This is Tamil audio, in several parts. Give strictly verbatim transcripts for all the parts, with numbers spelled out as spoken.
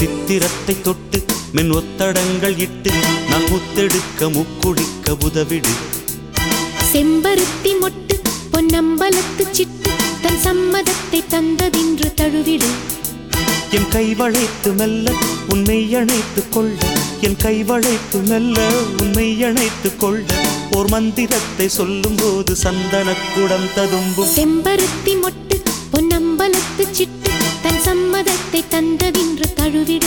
சித்திரத்தை தொட்டு மென் ஒத்தடங்கள் இட்டு நான் முத்தெடுக்க முக்குடிக்க உதவிடு. செம்பருத்தி மொட்டு பொன்னம்பலத்து சிட்டு தன் சம்மதத்தை தந்ததின்று தழுவிடு. என் கைவளைத்து மெல்ல உன்னை அணைத்துக் கொள்ள, என் கைவளைத்து மெல்ல உன்னை அணைத்துக் கொள்ள, ஓர் மந்திரத்தை சொல்லும் போது சந்தனக்குடம் ததும்பும். செம்பருத்தி மொட்டு பொன்னம்பலத்து சிட்டு தன் சம்மதத்தை தந்ததின்று தழுவிடு.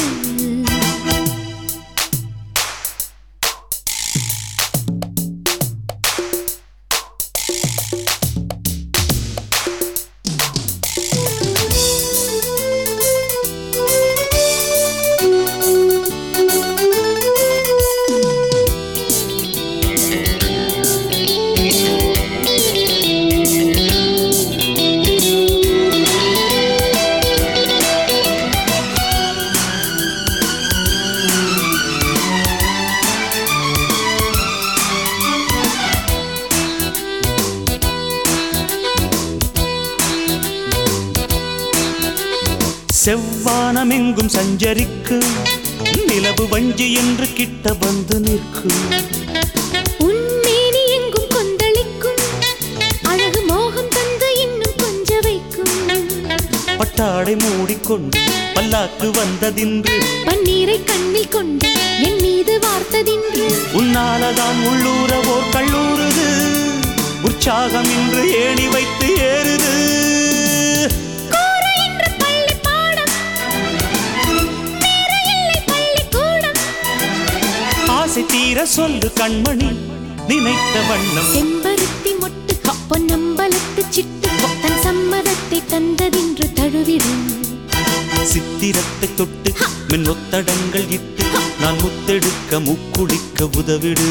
செவ்வானமெங்கும் சஞ்சரிக்கு நிலவு வஞ்சி என்று கிட்ட வந்து நிற்கும். உன்மேனி எங்கும் கொந்தளிக்கும் அழகு மோகம் தந்து இன்னும் கொஞ்ச வைக்கும். பட்டாடை மூடிக்கொண்டு பல்லாக்கு வந்ததின்று, பன்னீரை கண்ணில் கொண்டு என் மீது வார்த்ததின்று. உன்னாலதான் உள்ளூர ஓர் கல்லூருது, உற்சாகம் இன்று ஏணி வைத்து ஏறுது. ஆசை தீர சொல்லு கண்மணி நினைத்த வண்ணம். செம்பருத்தி மொட்டு பொன்னம்பலத்து சிட்டு தன் சம்மதத்தை தந்ததின்று தழுவிடு. சித்திரத்தை தொட்டு மென் ஒத்தடங்கள் இட்டு நான் முத்தெடுக்க முக்குடிக்க உதவிடு.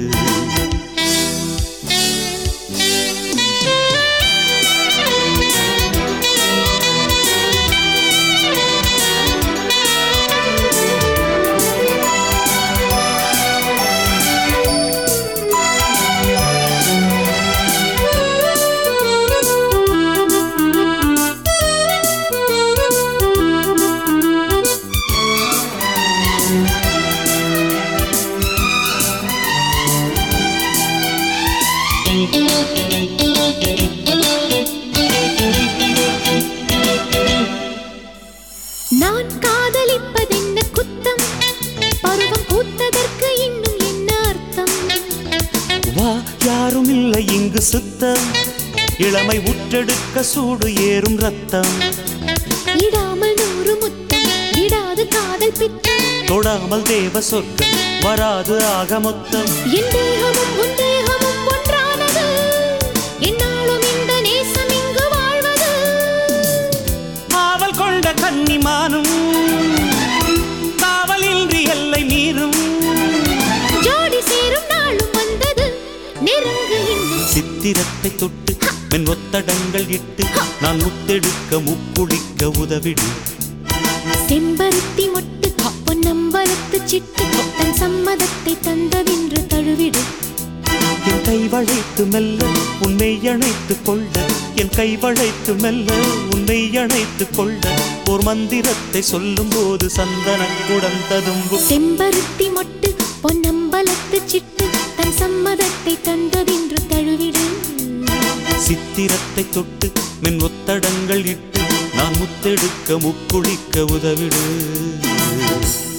நான் காதலிப்பதென்ன குத்தம், பருவம் பூத்ததற்கு இன்னும் என்ன அர்த்தம். வா யாரும் இல்லை இங்கு சுத்தம், இளமை உற்றெடுக்க சூடு ஏறும் ரத்தம். இடாமல் நூறு முத்தம் விடாது காதல் பித்தம், தொடாமல் தேவ சொர்க்கம் வராது ஆக மொத்தம். என் தேகமும் உன் தேகமும் ஒன்றானது, என்னாலும் இந்த நேசம் இங்கு வாழ்வது. ஆவல் கொண்ட கன்னிமானும் காவலின்றி எல்லை மீறும், ஜோடி சேரும் நாளும் வந்தது நெருங்கு இன்னும். சித்திரத்தை தொட்டு மென் ஒத்தடங்கள் இட்டு நான் முத்தெடுக்க முக்குடிக்க உதவிடு. செம்பருத்தி மொட்டு பொன்னம்பலத்து சிட்டு தன் சம்மதத்தை தந்ததின்று தழுவிடு. என் கைவளைத்து மெல்ல உன்னை அணைத்துக் கொள்ள, என் கைவளைத்து மெல்ல உன்னை அணைத்துக் கொள்ள, ஓர் மந்திரத்தை சொல்லும் போது சந்தனக்குடம் ததும்பும். செம்பருத்தி மொட்டு பொன்னம்பலத்து சிட்டு தன் சம்மதத்தை தந்ததின்று தழுவிடு. சித்திரத்தை தொட்டு மென் ஒத்தடங்கள் இட்டு நான் முத்தெடுக்க முக்குடிக்க உதவிடு.